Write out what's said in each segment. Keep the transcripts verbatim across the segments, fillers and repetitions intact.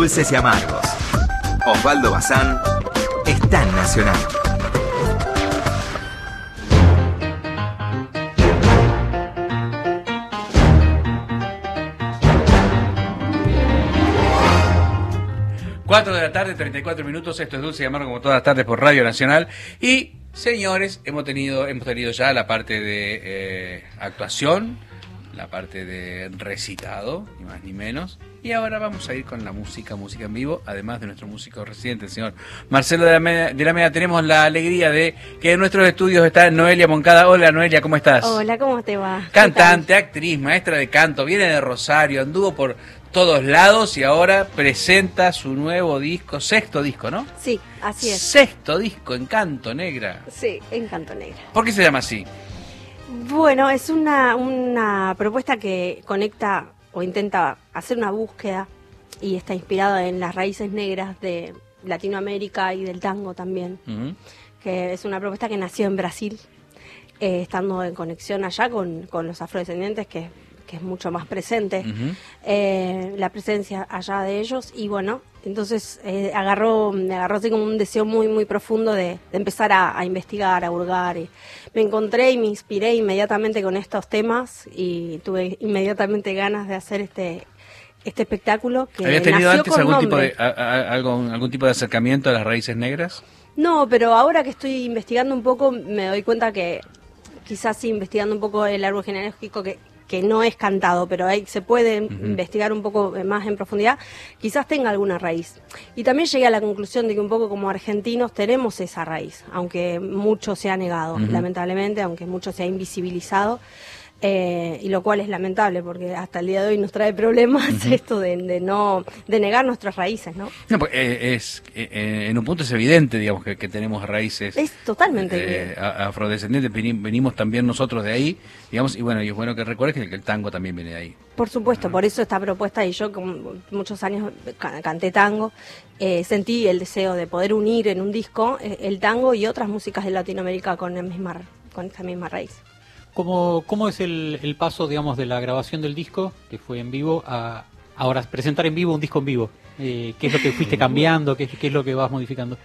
Dulces y Amargos. Osvaldo Bazán está en Nacional. cuatro de la tarde, treinta y cuatro minutos, esto es Dulce y Amargo como todas las tardes por Radio Nacional. Y, señores, hemos tenido hemos tenido ya la parte de eh, actuación, la parte de recitado, ni más ni menos. Y ahora vamos a ir con la música, música en vivo, además de nuestro músico residente, el señor Marcelo de la Meda. De la Meda. Tenemos la alegría de que en nuestros estudios está Noelia Moncada. Hola, Noelia, ¿cómo estás? Hola, ¿cómo te va? Cantante, actriz, maestra de canto, viene de Rosario, anduvo por todos lados y ahora presenta su nuevo disco, sexto disco, ¿no? Sí, así es. Sexto disco, Encanto Negra. Sí, Encanto Negra. ¿Por qué se llama así? Bueno, es una, una propuesta que conecta o intenta hacer una búsqueda y está inspirada en las raíces negras de Latinoamérica y del tango también, uh-huh. que es una propuesta que nació en Brasil, eh, estando en conexión allá con, con los afrodescendientes, que que es mucho más presente, uh-huh. eh, la presencia allá de ellos, y bueno, entonces eh, agarró, me agarró así como un deseo muy muy profundo de, de empezar a, a investigar, a hurgar, y me encontré y me inspiré inmediatamente con estos temas, y tuve inmediatamente ganas de hacer este este espectáculo que ¿Habías tenido nació antes con algún nombre. tipo de, a, a, algún, algún tipo de acercamiento a las raíces negras? No, pero ahora que estoy investigando un poco, me doy cuenta que quizás sí, investigando un poco el árbol genealógico, que que no es cantado, pero ahí se puede uh-huh. investigar un poco más en profundidad, quizás tenga alguna raíz. Y también llegué a la conclusión de que un poco como argentinos tenemos esa raíz, aunque mucho se ha negado, uh-huh. lamentablemente, aunque mucho se ha invisibilizado, eh, y lo cual es lamentable, porque hasta el día de hoy nos trae problemas uh-huh. esto de, de no de negar nuestras raíces, ¿no? No, pues, eh, es eh, en un punto es evidente, digamos, que, que tenemos raíces. Es totalmente eh, afrodescendientes, venimos también nosotros de ahí, digamos, y bueno, y es bueno que recuerdes que el, que el tango también viene de ahí. Por supuesto, uh-huh. por eso esta propuesta, y yo con muchos años canté tango, eh, sentí el deseo de poder unir en un disco eh, el tango y otras músicas de Latinoamérica con la misma con esta misma raíz. ¿Cómo, cómo es el, el paso, digamos, de la grabación del disco, que fue en vivo, a ahora presentar en vivo un disco en vivo? Eh, ¿Qué es lo que fuiste cambiando? ¿Qué, qué es lo que vas modificando?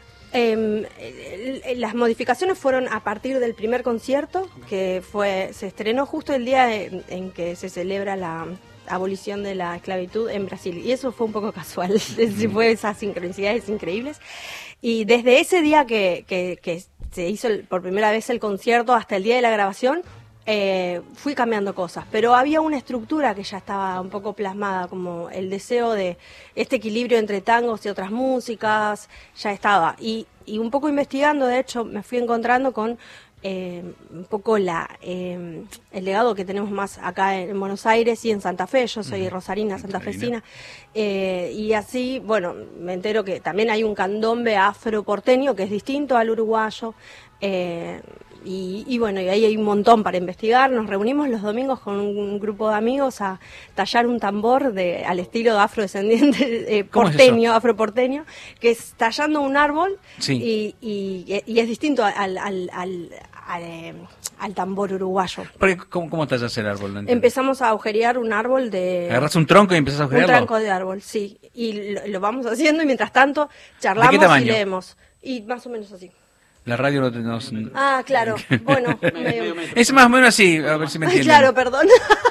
Eh, las modificaciones fueron a partir del primer concierto, que fue se estrenó justo el día en, en que se celebra la abolición de la esclavitud en Brasil, y eso fue un poco casual, fue esas sincronicidades increíbles, y desde ese día que, que, que se hizo el, por primera vez el concierto hasta el día de la grabación, Eh, fui cambiando cosas, pero había una estructura que ya estaba un poco plasmada, como el deseo de este equilibrio entre tangos y otras músicas, ya estaba. Y, y un poco investigando, de hecho, me fui encontrando con eh, un poco la eh, el legado que tenemos más acá en Buenos Aires y en Santa Fe. Yo soy uh-huh. rosarina, santafesina, eh, y así, bueno, me entero que también hay un candombe afroporteño que es distinto al uruguayo, eh, Y, y bueno, y ahí hay un montón para investigar. Nos reunimos los domingos con un grupo de amigos a tallar un tambor de al estilo afrodescendiente, eh, porteño, es afroporteño, que es tallando un árbol, sí. y, y, y es distinto al, al, al, al, eh, al tambor uruguayo. ¿Cómo, cómo tallas el árbol? No empezamos a agujerear un árbol de... ¿Agarras un tronco y empiezas a agujerearlo? Un tronco de árbol, sí. Y lo, lo vamos haciendo y mientras tanto charlamos y leemos. Y más o menos así. La radio no tenemos... Ah, claro, bueno. medio... Es más o menos así, a ver si me entienden. Claro, perdón.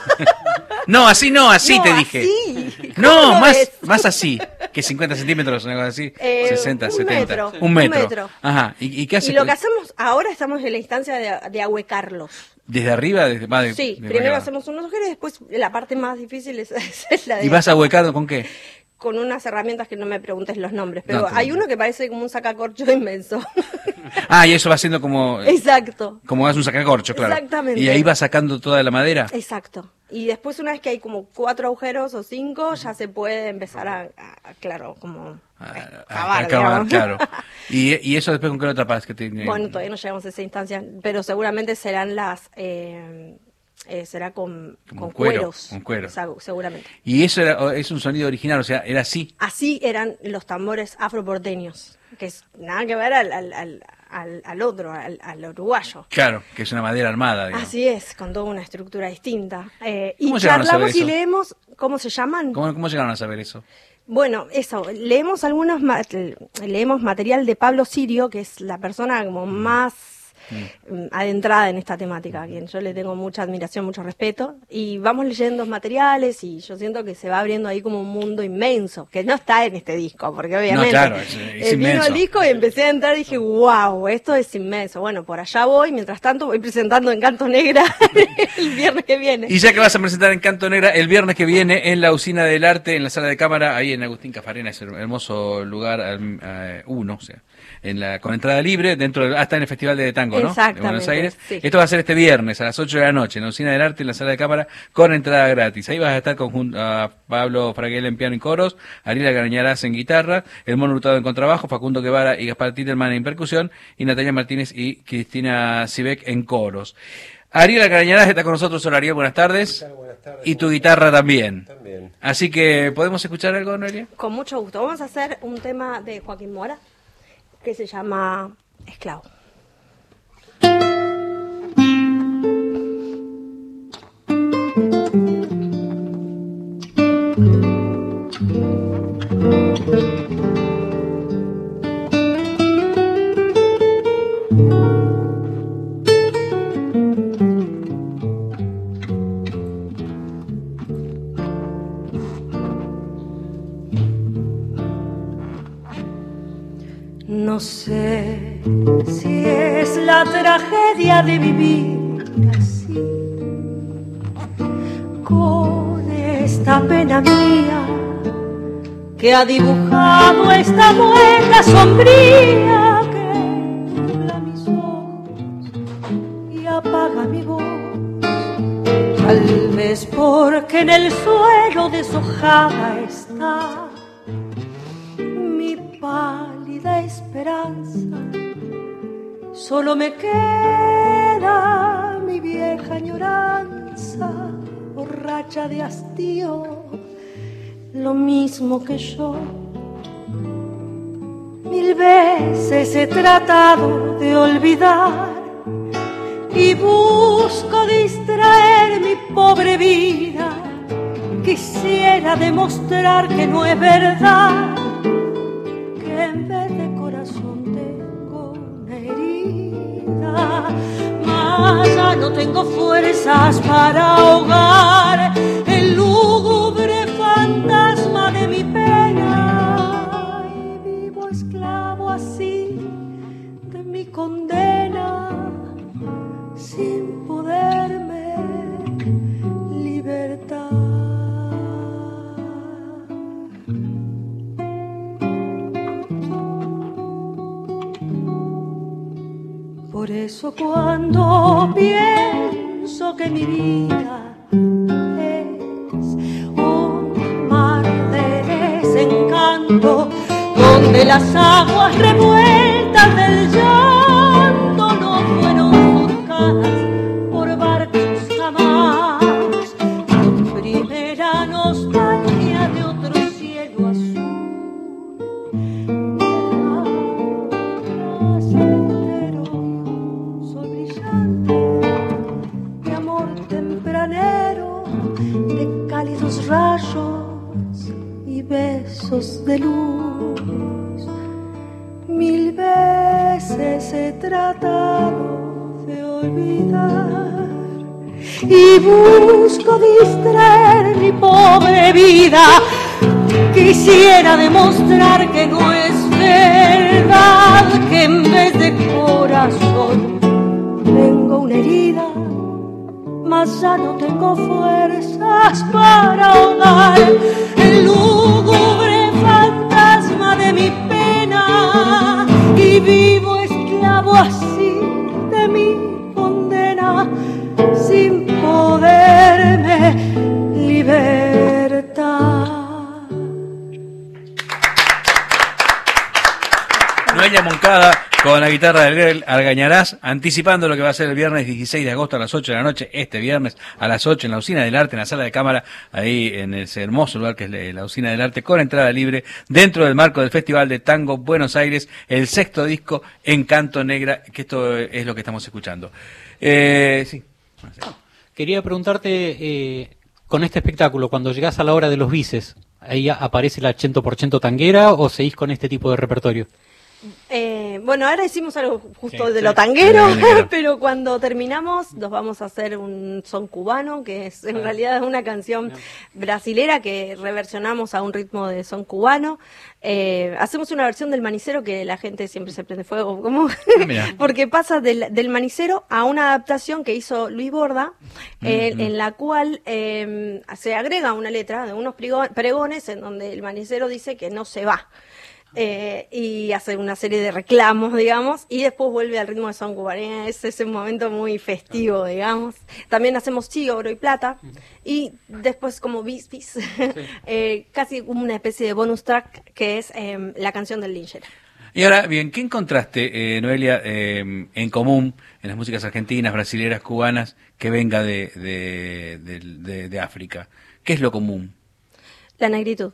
No, así no, así no, te dije. Así. No, más, más así, que cincuenta centímetros, una cosa así, eh, sesenta, un setenta. Metro, un metro. Un metro. Ajá, ¿y, y qué haces? Y lo que hacemos, ahora estamos en la instancia de, de ahuecarlos. ¿Desde arriba? Desde, va de, sí, de primero arriba. Hacemos unos agujeros y después la parte más difícil es, es la de... ¿Y vas ahuecando con qué? Con unas herramientas que no me preguntes los nombres, pero no, hay uno que parece como un sacacorcho inmenso. Ah, y eso va siendo como... Exacto. Como es un sacacorcho, claro. Exactamente. Y ahí va sacando toda la madera. Exacto. Y después, una vez que hay como cuatro agujeros o cinco, ya se puede empezar a, a claro, como... A, cavar, a acabar, claro. ¿Y, ¿Y eso después con qué lo tapas? Que tiene... Bueno, todavía no llegamos a esa instancia, pero seguramente serán las... Eh, Eh, será con, con cuero, cueros, con cuero. seguramente. Y eso era, es un sonido original, o sea, era así. Así eran los tambores afroporteños, que es nada que ver al, al, al, al, al otro, al, al uruguayo. Claro, que es una madera armada. Digamos. Así es, con toda una estructura distinta. Eh, y ¿Cómo llegaron a saber charlamos y eso? leemos, ¿cómo se llaman? ¿Cómo, ¿Cómo llegaron a saber eso? Bueno, eso, leemos algunos, ma- leemos material de Pablo Sirio, que es la persona como más mm. adentrada en esta temática, a quien yo le tengo mucha admiración, mucho respeto, y vamos leyendo materiales y yo siento que se va abriendo ahí como un mundo inmenso, que no está en este disco, porque obviamente No, claro, es, es eh, vino inmenso. el disco y empecé a entrar y dije, wow, esto es inmenso. Bueno, por allá voy, mientras tanto voy presentando Encanto Negra el viernes que viene. Y ya que vas a presentar Encanto Negra el viernes que viene en la Usina del Arte, en la sala de cámara, ahí en Agustín Cafarena, es un hermoso lugar, eh, uno, o sea, en la, con entrada libre, dentro de, hasta en el Festival de Tango, ¿no? De Buenos Aires. Sí. Esto va a ser este viernes a las ocho de la noche en la Usina del Arte, en la sala de cámara, con entrada gratis. Ahí vas a estar con junto a Pablo Fraguel en piano y coros, Ariela Garañarás en guitarra, el Mono Hurtado en contrabajo, Facundo Guevara y Gaspar Titelman en percusión, y Natalia Martínez y Cristina Sivek en coros. Ariela Garañarás está con nosotros. Hola, Ariel, buenas tardes. Buenas tardes. Y tu guitarra también. También. Así que, ¿podemos escuchar algo, Noelia? Con mucho gusto. Vamos a hacer un tema de Joaquín Mora que se llama Esclavo. No sé si es la tragedia de vivir así, con esta pena mía que ha dibujado esta mueca sombría que nubla mis ojos y apaga mi voz. Tal vez porque en el suelo deshojada está mi pálida esperanza, solo me queda mi vieja añoranza, borracha de hastío, lo mismo que yo. Mil veces he tratado de olvidar y busco distraer mi pobre vida. Quisiera demostrar que no es verdad, que en vez de corazón tengo una herida. Mas ya no tengo fuerzas para ahogar el lúgubre fantasma de mi pena, y vivo esclavo así de mi condena, sin poderme libertar. Por eso cuando pienso que mi vida es un mar de desencanto, donde las aguas revueltas del llanto no fueron surcadas por barcos jamás, con primera nostalgia de otro cielo azul, placentero sol brillante de amor tempranero, de cálidos rayos y besos de luz. Mil veces he tratado de olvidar y busco distraer mi pobre vida. Quisiera demostrar que no es verdad, que en vez de corazón tengo una herida, mas ya no tengo fuerzas para ahogar el lúgubre fantasma de mi pena, y vivo esclavo así de mi condena, sin poderme libertar. Noelia Moncada con la guitarra de Ariel Argañarás, anticipando lo que va a ser el viernes dieciséis de agosto a las ocho de la noche, este viernes a las ocho en la Usina del Arte, en la sala de cámara, ahí en ese hermoso lugar que es la Usina del Arte, con entrada libre, dentro del marco del Festival de Tango Buenos Aires, el sexto disco Encanto Negra, que esto es lo que estamos escuchando. Eh, sí. Quería preguntarte, eh, con este espectáculo, cuando llegás a la hora de los bises, ¿ahí aparece la cien por ciento tanguera o seguís con este tipo de repertorio? Eh, bueno, ahora hicimos algo justo Sí, de sí. lo tanguero, De lo tanguero. pero cuando terminamos nos vamos a hacer un son cubano, que es en Ah. realidad una canción brasilera que reversionamos a un ritmo de son cubano. Eh, hacemos una versión del manicero que la gente siempre se prende fuego, como Mirá. porque pasa del, del manicero a una adaptación que hizo Luis Borda, eh, Mm, mm. en la cual eh, se agrega una letra de unos prigo- pregones en donde el manicero dice que no se va. Eh, y hace una serie de reclamos, digamos, y después vuelve al ritmo de son cubano. Es ese momento muy festivo, digamos. También hacemos sí, oro y plata, y después como bis, bis, eh, casi como una especie de bonus track que es eh, la canción del Lingera. Y ahora, bien, ¿qué encontraste, eh, Noelia, eh, en común en las músicas argentinas, brasileras, cubanas, que venga de, de, de, de- de África? ¿Qué es lo común? La negritud.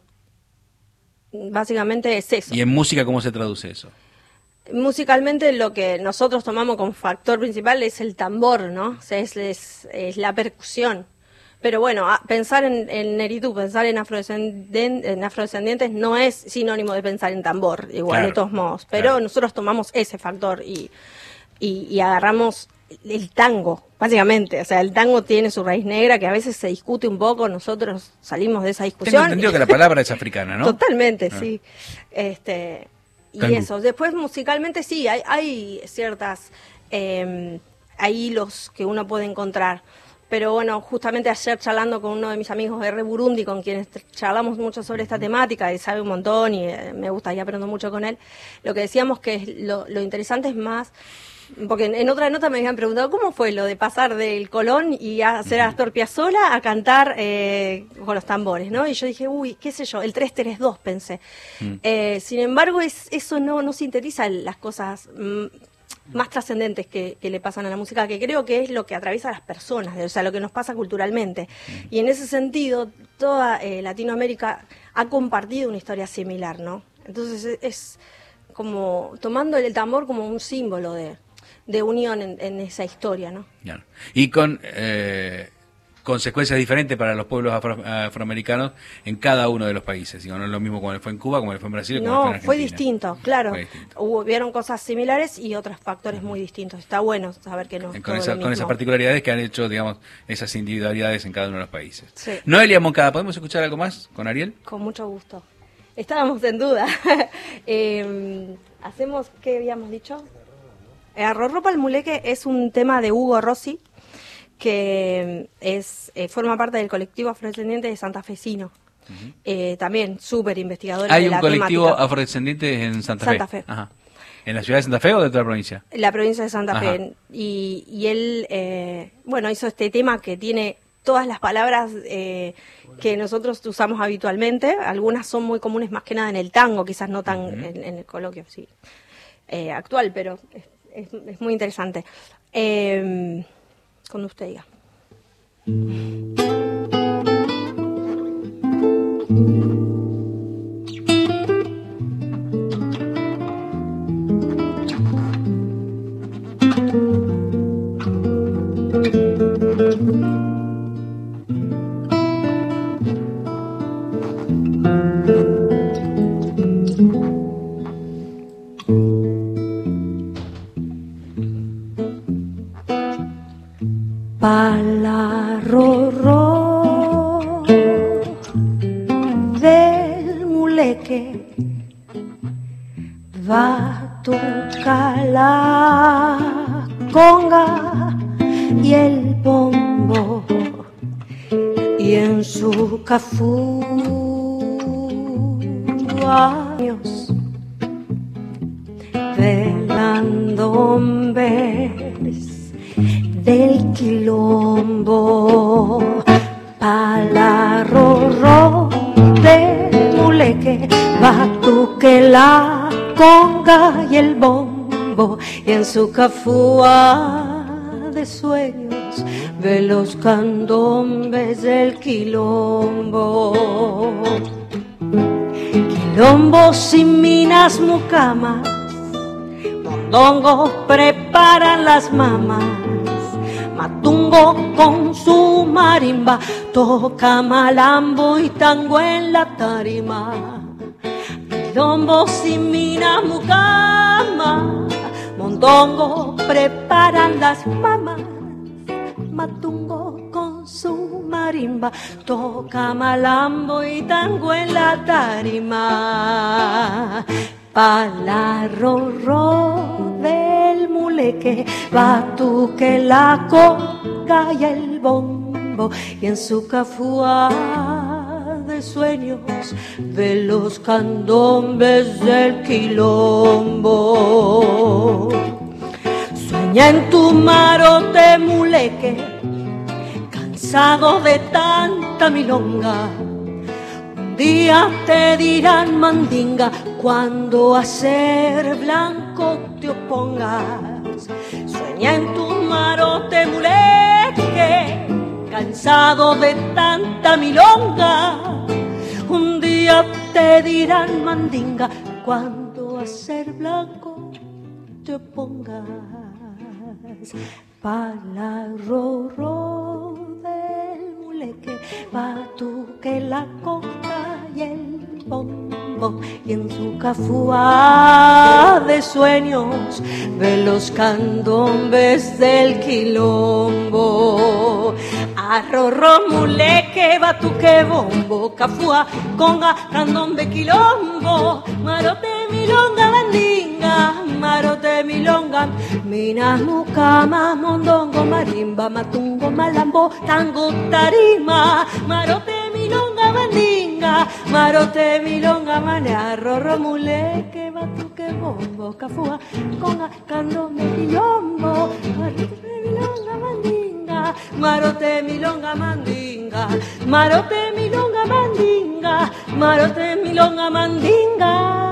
Básicamente es eso. ¿Y en música cómo se traduce eso? Musicalmente lo que nosotros tomamos como factor principal es el tambor, ¿no? O sea, es, es, es la percusión. Pero bueno, a- pensar en, en negritud, pensar en, afrodescenden- en afrodescendientes no es sinónimo de pensar en tambor, igual Claro, de todos modos. Pero claro. nosotros tomamos ese factor y, y, y agarramos el tango, básicamente. O sea, el tango tiene su raíz negra que a veces se discute un poco, nosotros salimos de esa Tengo discusión. entendido que la palabra es africana, ¿no? Totalmente, Ah. sí. Este, y Tango. eso. Después musicalmente sí, hay, hay ciertas, eh, hay hilos que uno puede encontrar. Pero bueno, justamente ayer charlando con uno de mis amigos de R. Burundi, con quienes t- charlamos mucho sobre esta temática, y sabe un montón y eh, me gusta y aprendo mucho con él, lo que decíamos que es lo, lo interesante es más, porque en, en otra nota me habían preguntado cómo fue lo de pasar del Colón y a hacer a Astor Piazzolla a cantar eh, con los tambores, ¿no? Y yo dije, uy, qué sé yo, el tres tres dos pensé. Mm. Eh, sin embargo, es, eso no, no sintetiza las cosas mm, más trascendentes que, que le pasan a la música, que creo que es lo que atraviesa a las personas, o sea, lo que nos pasa culturalmente. Y en ese sentido, toda eh, Latinoamérica ha compartido una historia similar, ¿no? Entonces es, es como tomando el tambor como un símbolo de, de unión en, en esa historia, ¿no? Claro. Y con eh, consecuencias diferentes para los pueblos afro- afroamericanos en cada uno de los países. Digo, no es lo mismo como fue en Cuba, como fue en Brasil, como No, fue en Argentina. fue distinto, claro. Fue distinto. Hubo, vieron cosas similares y otros factores muy distintos. Está bueno saber que no es Con, todo esa- lo con esas mismo. particularidades que han hecho, digamos, esas individualidades en cada uno de los países. Sí. Noelia Moncada, ¿podemos escuchar algo más con Ariel? Con mucho gusto. Estábamos en duda. Eh, Hacemos, ¿qué habíamos dicho? Eh, Arrorropa al Muleque es un tema de Hugo Rossi, que es eh, forma parte del colectivo afrodescendiente de santafesino. Eh, también súper investigador Hay de un la colectivo temática. afrodescendiente en Santa, Santa Fe. Fe. Ajá. ¿En la ciudad de Santa Fe o de otra provincia? La provincia de Santa Ajá. Fe. Y, y él, eh, bueno, hizo este tema que tiene todas las palabras eh, que nosotros usamos habitualmente. Algunas son muy comunes más que nada en el tango, quizás no tan en, en el coloquio sí, eh, actual, pero es, es- es muy interesante. Eh, cuando usted diga. Palarrorro del muleque va a tocar la conga y el bombo y en su cafú años velando hombres del quilombo. Palarrorro del muleque, batuque la conga y el bombo quilombo y en su cafúa de sueños ve los candombes del quilombo. Quilombos y minas mucamas, mondongos preparan las mamas, matungo con su marimba, toca malambo y tango en la tarima. Quilombos y minas mucamas, mondongo preparan las mamas, matungo con su marimba, toca malambo y tango en la tarima. Palarro del muleque, batuque la conga y el bombo, y en su cafúa de sueños de los candombes del quilombo. Sueña en tu marote muleque, cansado de tanta milonga. Un día te dirán mandinga cuando a ser blanco te opongas. Sueña en tu marote muleque, cansado de tanta milonga. Un día te dirán mandinga cuando a ser blanco te opongas. Palarro del muleque, batuque la conga y el bombo, y en su cafúa de sueños ve los candombes del quilombo. Arrorro, muleque, batuque, bombo, cafúa, conga, candombe, quilombo, marote, milonga, mandinga, marote, milonga, minas, mucamas, mondongo, marimba, matungo, malambo, tango, tarima, marote, milonga, mandinga, marote, milonga, mané, arrorro, muleque, batuque, bombo, cafúa, conga, candombe, quilombo, marote, milonga, mandinga, marote, milonga, mandinga, marote, milonga, mandinga, marote, milonga, mandinga.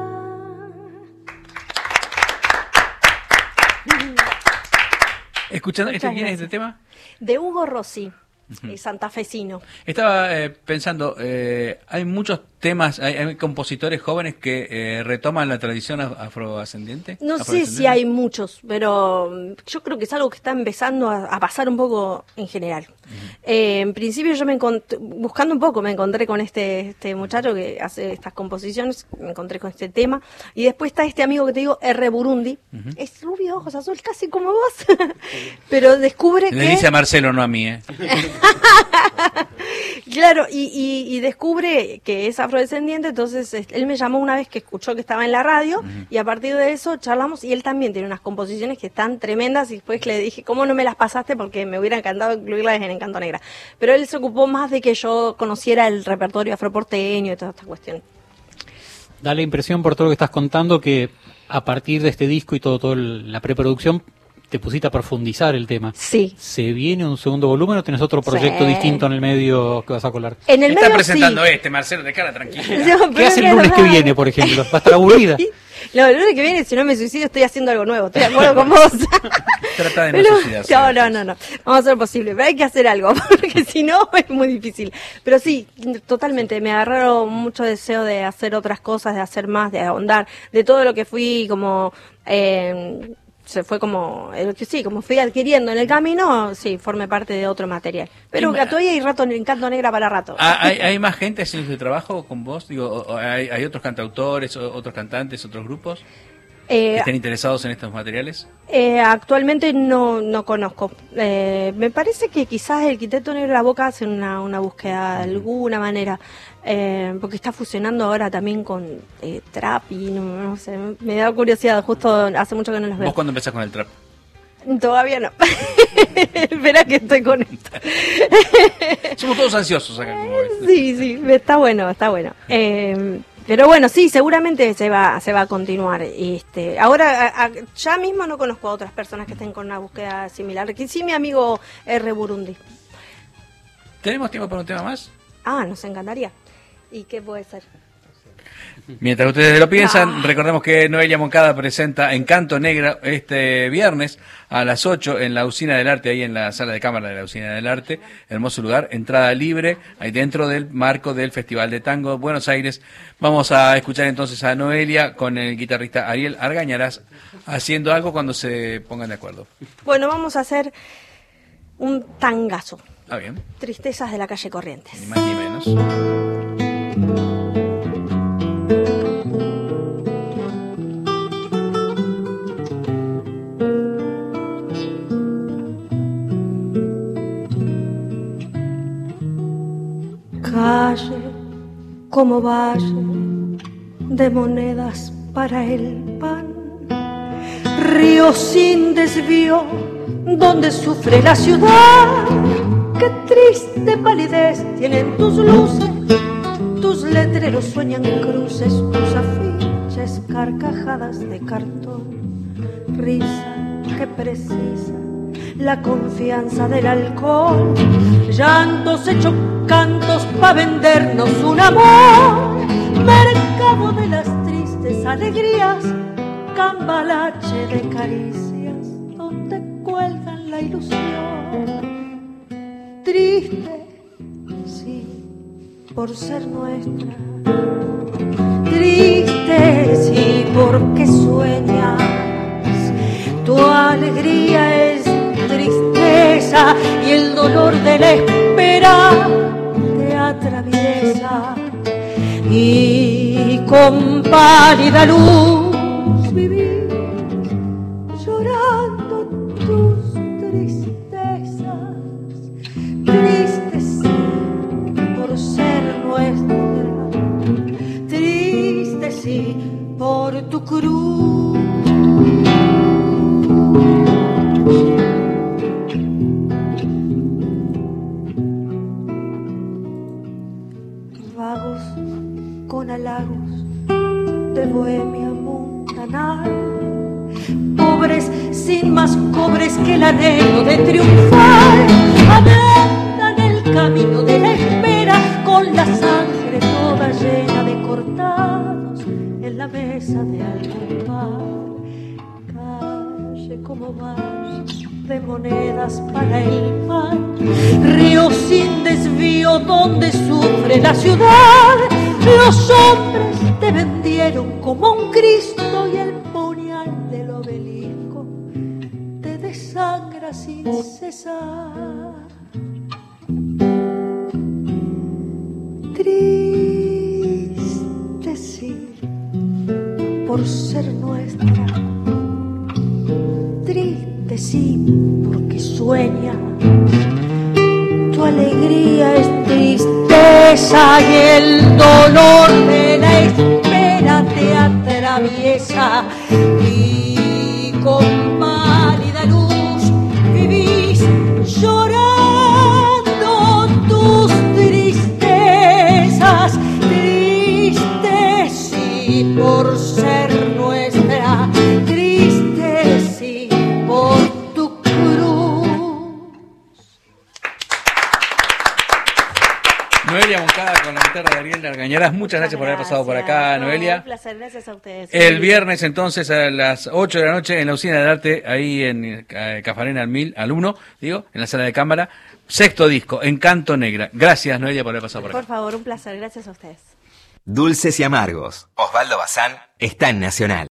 Escuchando, ¿este, ¿quién es este tema? De Hugo Rossi, uh-huh. Santafesino. Estaba eh, pensando, eh, hay muchos temas, hay, hay compositores jóvenes que eh, retoman la tradición afroascendiente. No sé si hay muchos, pero yo creo que es algo que está empezando a, a pasar un poco en general. Uh-huh. Eh, en principio yo me encontré, buscando un poco, me encontré con este, este muchacho que hace estas composiciones, me encontré con este tema, y después está este amigo que te digo, R. Burundi, uh-huh. Es rubio, ojos azules, casi como vos, pero descubre Le que... Le dice a Marcelo, no a mí, ¿eh? Claro, y, y, y descubre que es afrodescendiente, entonces él me llamó una vez que escuchó que estaba en la radio, uh-huh. Y a partir de eso charlamos, y él también tiene unas composiciones que están tremendas, y después le dije, ¿cómo no me las pasaste? Porque me hubiera encantado incluirlas en Encanto Negra. Pero él se ocupó más de que yo conociera el repertorio afroporteño y todas estas cuestiones. Da la impresión, por todo lo que estás contando, que a partir de este disco y todo, todo el, la preproducción, te pusiste a profundizar el tema. Sí. ¿Se viene un segundo volumen o tenés otro proyecto sí. distinto en el medio que vas a colar? En el Está medio, presentando sí. este, Marcelo, de cara tranquila. No, ¿Qué hace el lunes verdad. que viene, por ejemplo? ¿Va a estar aburrida? No, el lunes que viene, si no me suicido, estoy haciendo algo nuevo. Estoy de acuerdo con vos. Trata de no Pero, suicidarse. No, no, no, no. Vamos a hacer lo posible. Pero hay que hacer algo, porque si no es muy difícil. Pero sí, totalmente. Me agarraron mucho deseo de hacer otras cosas, de hacer más, de ahondar. De todo lo que fui como... Eh, se fue como, eh, sí, como fui adquiriendo en el camino, sí, formé parte de otro material. Pero ma- todavía hay rato en Encanto Negra para rato. Ah, ¿Hay, hay más gente haciendo este trabajo con vos? Digo, o- o ¿hay, hay otros cantautores, o- otros cantantes, otros grupos que Eh, estén interesados en estos materiales? Eh, actualmente no, no conozco. Eh, me parece que quizás el Quinteto Negro de la Boca hace una, una búsqueda de alguna manera, eh, porque está fusionando ahora también con eh, trap y no, no sé, me da curiosidad, justo hace mucho que no los veo. ¿Vos cuándo empezás con el trap? Todavía no. Espera que estoy con esto. Somos todos ansiosos acá, como ves. Sí, sí, está bueno, está bueno. Eh, pero bueno, sí, seguramente se va, se va a continuar. Este, ahora, a- a- ya mismo no conozco a otras personas que estén con una búsqueda similar. Que sí, mi amigo R. Burundi. ¿Tenemos tiempo para un tema más? Ah, nos encantaría. ¿Y qué puede ser? Mientras ustedes lo piensan, Ah. recordemos que Noelia Moncada presenta Encanto Negra este viernes a las ocho en la Usina del Arte, ahí en la sala de cámara de la Usina del Arte. Hermoso lugar, entrada libre, ahí dentro del marco del Festival de Tango Buenos Aires. Vamos a escuchar entonces a Noelia con el guitarrista Ariel Argañarás haciendo algo cuando se pongan de acuerdo. Bueno, vamos a hacer un tangazo. Ah, bien, Tristezas de la calle Corrientes. ni más ni menos. Calle como valle de monedas para el pan, río sin desvío donde sufre la ciudad. Qué triste palidez tienen tus luces, tus letreros sueñan cruces, tus afiches carcajadas de cartón, risa que precisa la confianza del alcohol, llantos hechos cantos pa' vendernos un amor, mercado de las tristes alegrías, cambalache de caricias donde cuelgan la ilusión. Triste, sí, por ser nuestra, triste, sí, porque sueñas, tu alegría es tristeza y el dolor de la espera te atraviesa, y con pálida luz vivís llorando tus tristezas, tristes por ser nuestra, tristes sí por tu cruz. Vagos con halagos de bohemia montanal, pobres sin más cobres que el anhelo de triunfar, ablandan el camino de la espera con la sangre toda llena de cortados en la mesa de algún bar. Calle como valle de monedas para el pan, río sin desvío donde sufre la ciudad. Los hombres te vendieron como un Cristo y el puñal del obelisco te desangra sin cesar. Triste sí, por ser nuestra, triste sí, porque sueña, tu alegría es tristeza y el dolor de la espera te atraviesa, y con pálida luz vivís llorando tus tristezas, tristes sí por ser nuestra, tristes sí por tu cruz. Noelia Moncada con la guitarra de Ariel Argañarás. Muchas gracias por haber pasado por acá, No, Noelia. Un placer, gracias a ustedes. El viernes entonces a las ocho de la noche en la Usina del Arte, ahí en eh, Cafarena al mil, al uno, digo, en la sala de cámara, sexto disco, Encanto Negra. Gracias, Noelia, por haber pasado por acá. Por favor, un placer, gracias a ustedes. Dulces y amargos. Osvaldo Bazán está en Nacional.